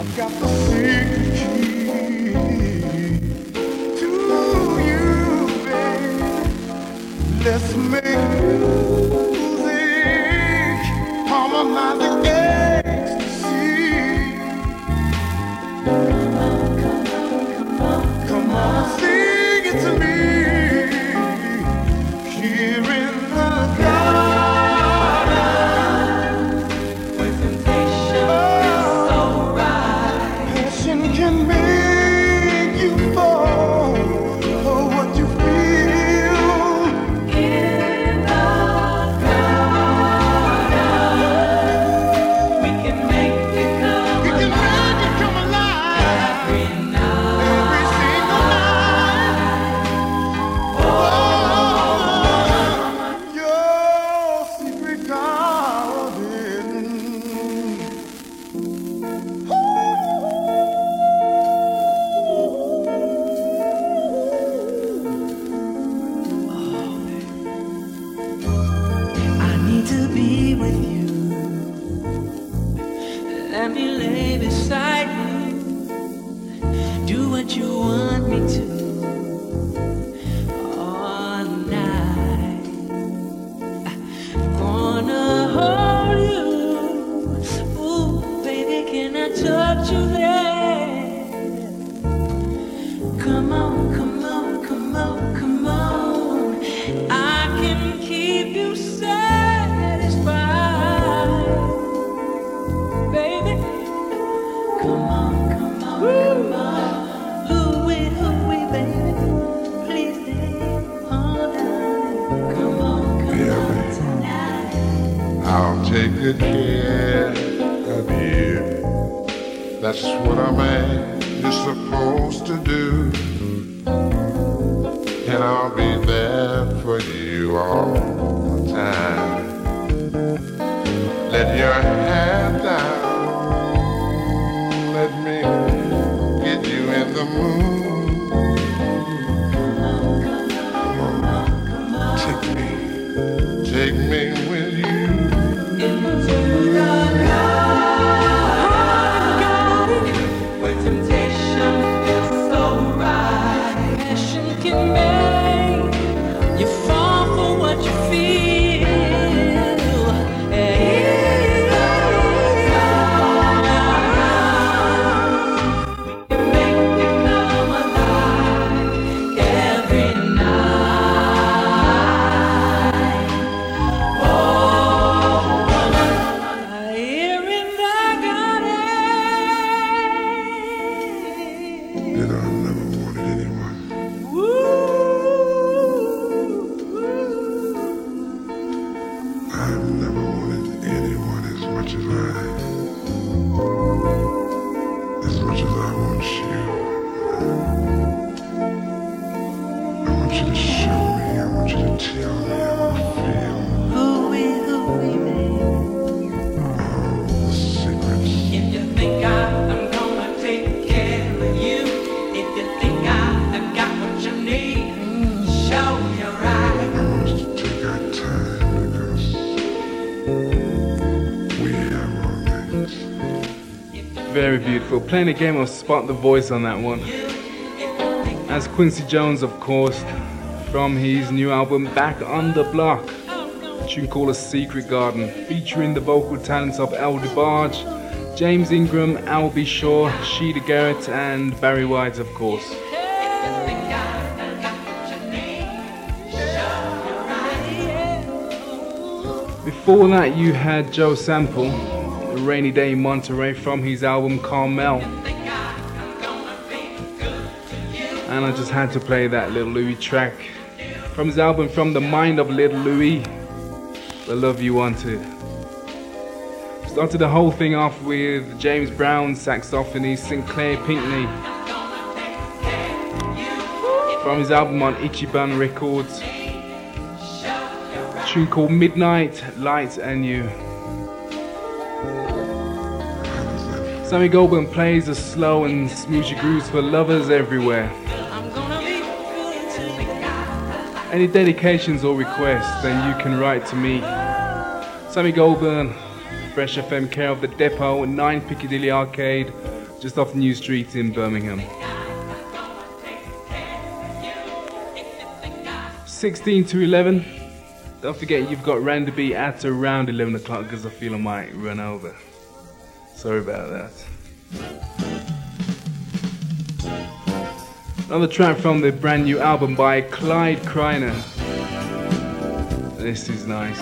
I've got the secret key to you, babe. Let's make music, harmonizing ecstasy. Come on, sing it to me. Here in the garden. Can make you fall for what you feel in the garden. We can make it come alive every night, every single night. Oh, your secret garden. To be with you, let me lay beside you, do what you want me to all night. Gonna hold you, ooh baby, can I touch you there? Come on, come on, come on, come on, I can keep you safe. I'll take good care of you. That's what a man is supposed to do. And I'll be there for you all the time. Let your hair down. Let me get you in the mood. Come on, take me with you. Where temptation feels so right, passion can make you fall for what you feel. We can make it come alive every night. Oh, here in the garden. You know, I've never wanted anyone. I've never wanted anyone as much as I want you. I want you to show me, I want you to tell me how I feel. Who we made. All the secrets. If you think I'm gonna take care of you, if you think I've got what you need, show me right. I want us to take our time because we have romance. Very beautiful. Playing a game of Spot the Voice on that one. As Quincy Jones, of course, from his new album Back on the Block. A tune called A Secret Garden, featuring the vocal talents of El DeBarge, James Ingram, Albie Shaw, Sheeta Garrett, and Barry White, of course. Before that, you had Joe Sample, A Rainy Day in Monterey, from his album Carmel. And I just had to play that Little Louie track from his album From the Mind of Little Louie, The Love You Wanted. Started the whole thing off with James Brown, saxophonist Sinclair Pinckney, from his album on Ichiban Records, a tune called Midnight, Light and You. Sammy Goldburn plays the slow and smoothie grooves for lovers everywhere. Any dedications or requests, then you can write to me. Sammy Goldburn, Fresh FM, care of the Depot, 9 Piccadilly Arcade, just off New Street in Birmingham. 16 to 11. Don't forget you've got Randy B at around 11 o'clock because I feel I might run over. Sorry about that. Another track from the brand new album by Clyde Kreiner. This is nice.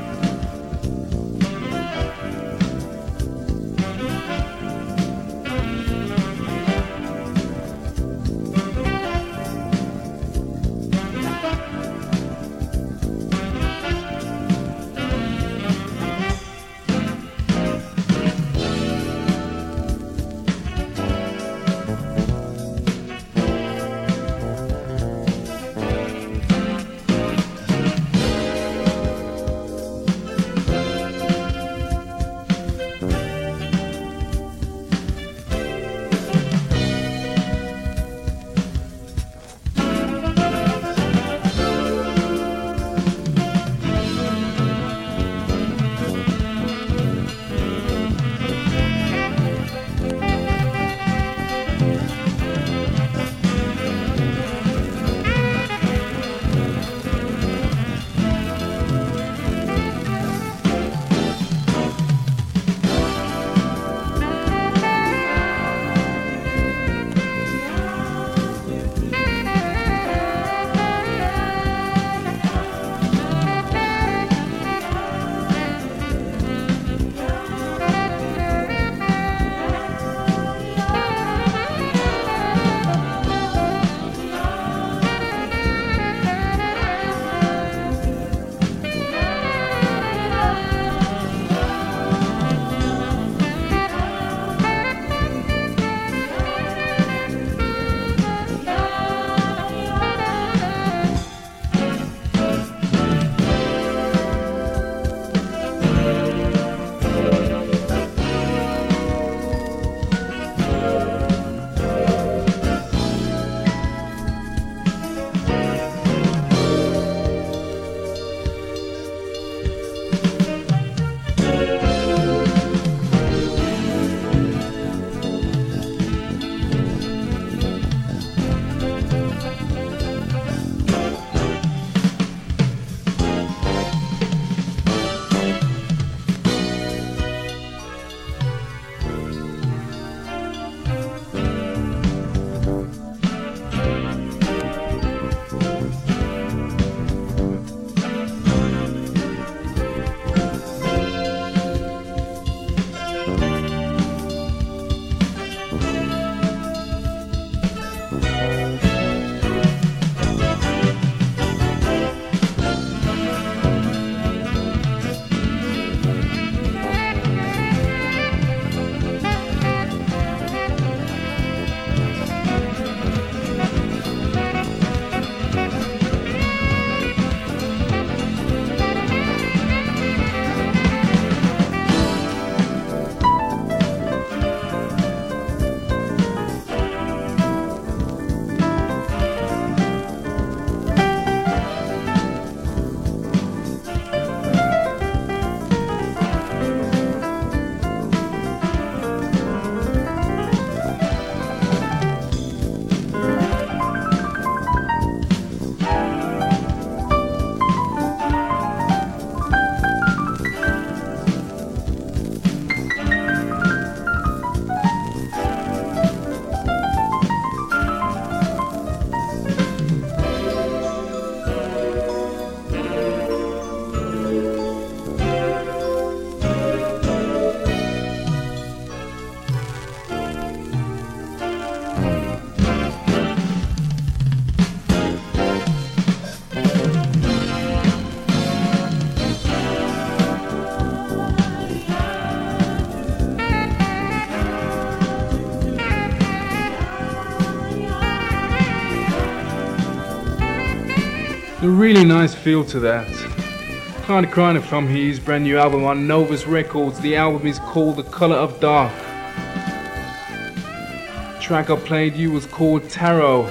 A really nice feel to that. Clyde Kreiner from his brand new album on Novus Records. The album is called The Color of Dark. The track I played you was called Tarot.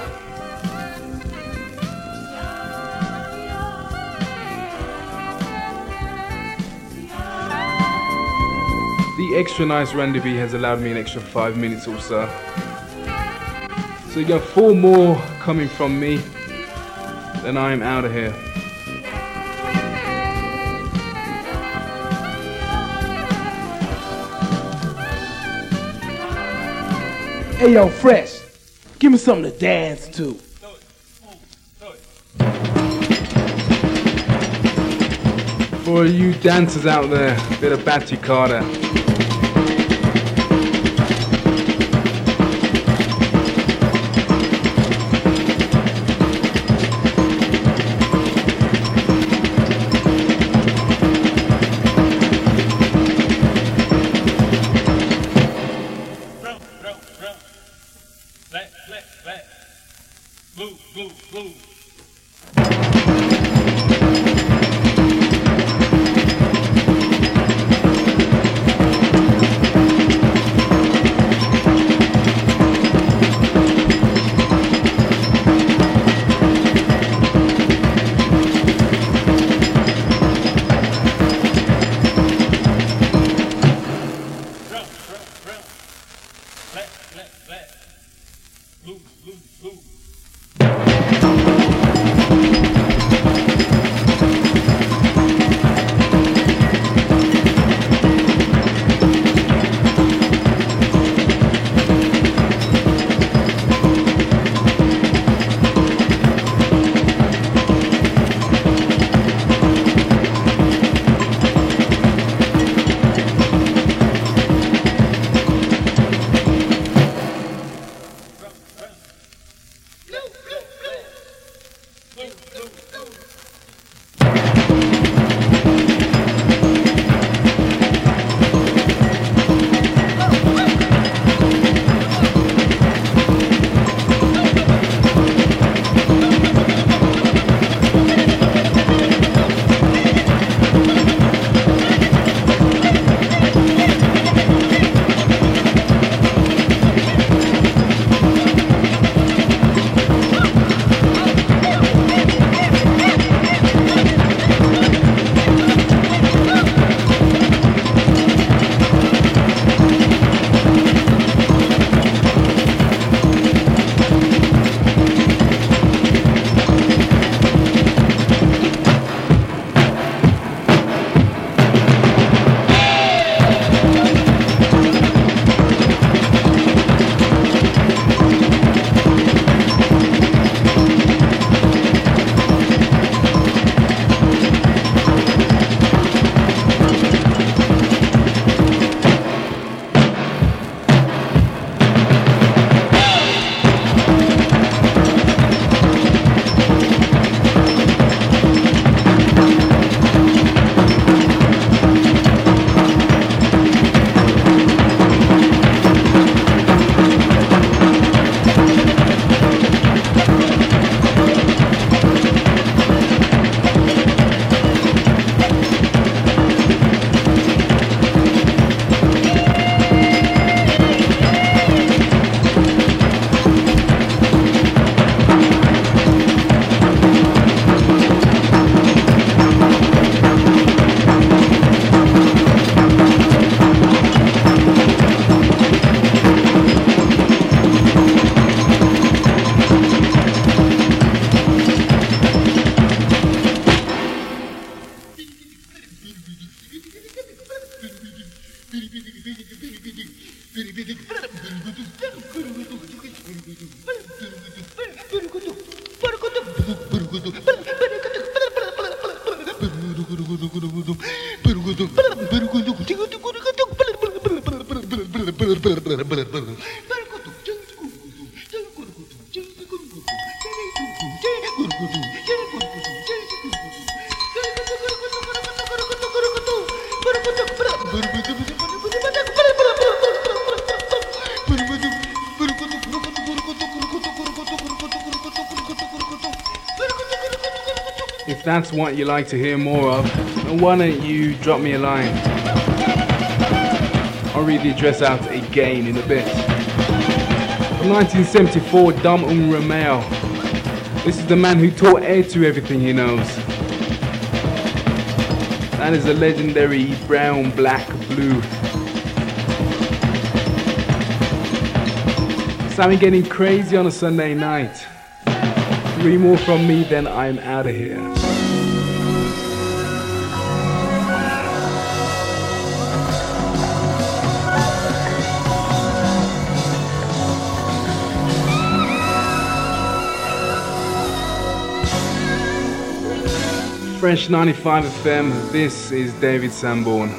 The extra nice rendezvous has allowed me an extra 5 minutes or so. So you got 4 more coming from me, then I am out of here. Hey yo, Fresh, give me something to dance to. For you dancers out there, bit of Batty Carter. If that's what you like to hear more of, then why don't you drop me a line? I'll read the address out again in a bit. From 1974, Dom Romeo. This is the man who taught Etu everything he knows. That is a legendary brown, black, blue Sammy getting crazy on a Sunday night. 3 more from me, then I'm out of here. Fresh 95 FM, this is David Sanborn.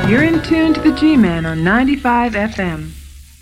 You're in tune to the G-Man on 95 FM.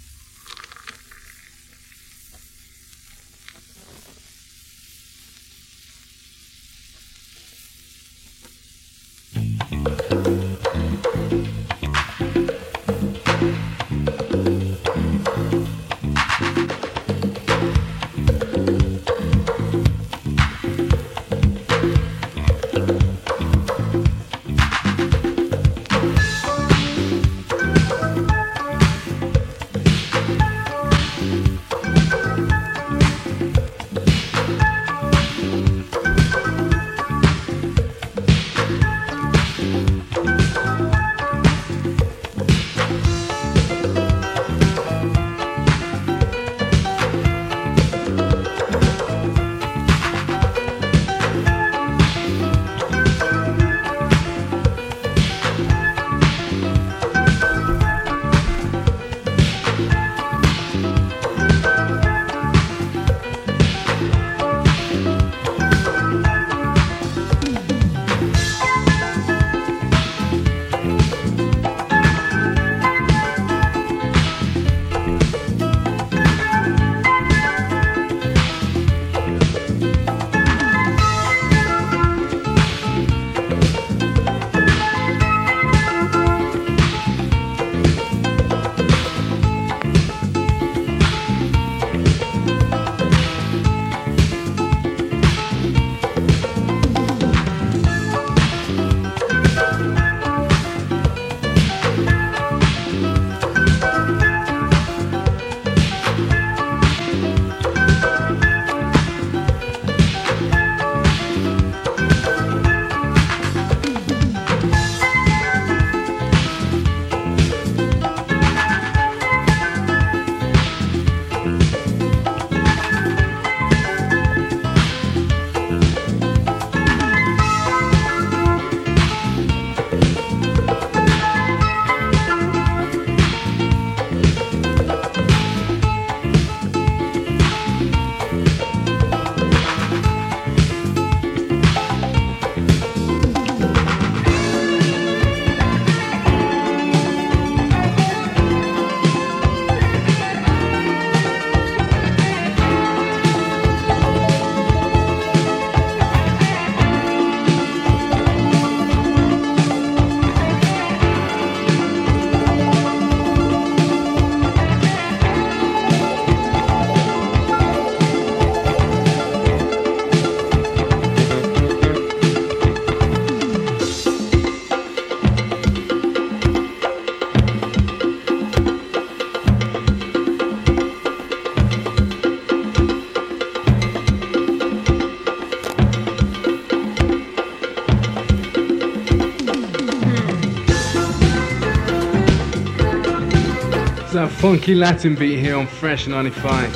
That funky Latin beat here on Fresh 95.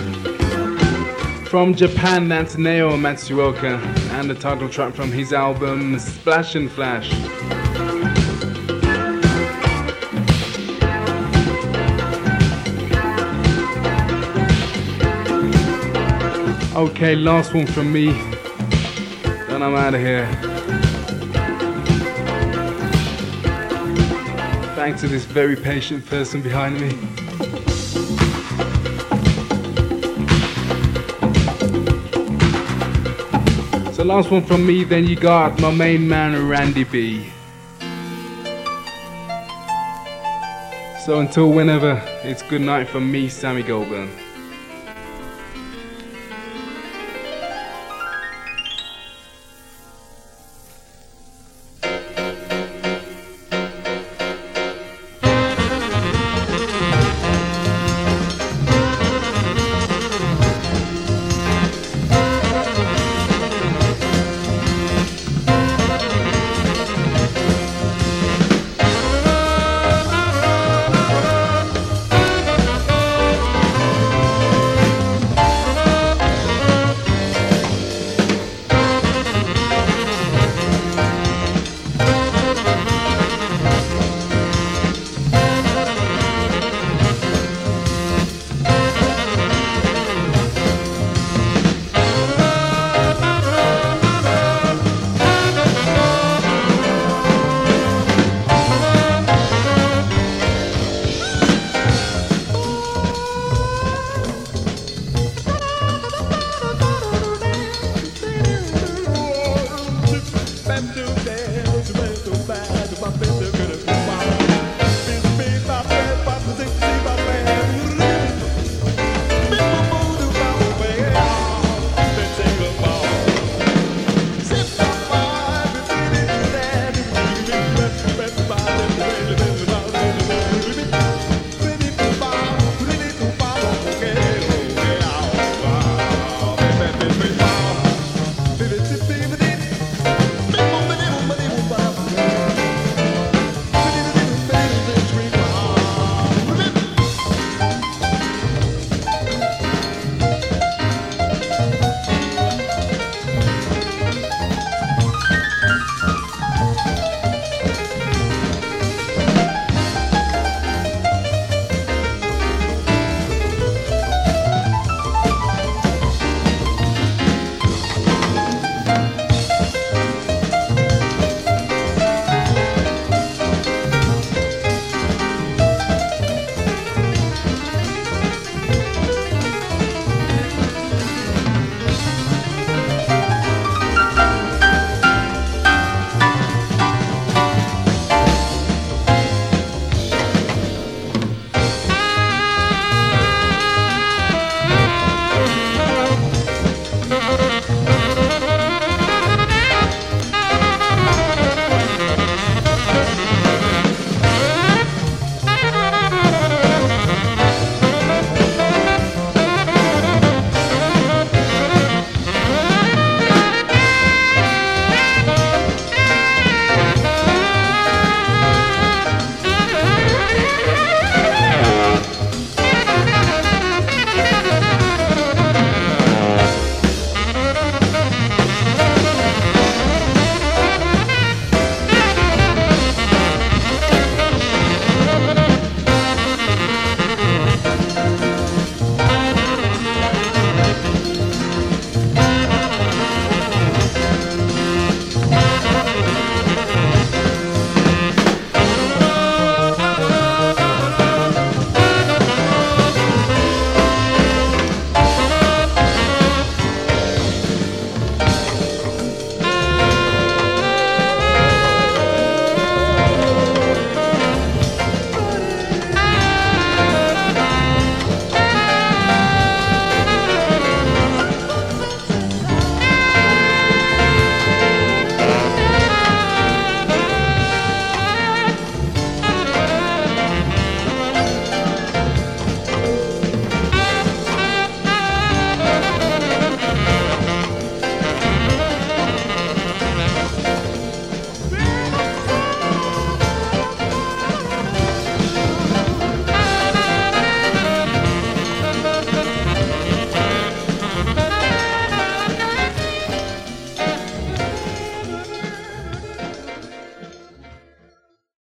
From Japan, that's Neo Matsuoka, and the title track from his album Splash and Flash. Okay, last one from me, then I'm out of here. Thanks to this very patient person behind me. So last one from me, then you got my main man Randy B. So until whenever, it's good night from me, Sammy Goldburn.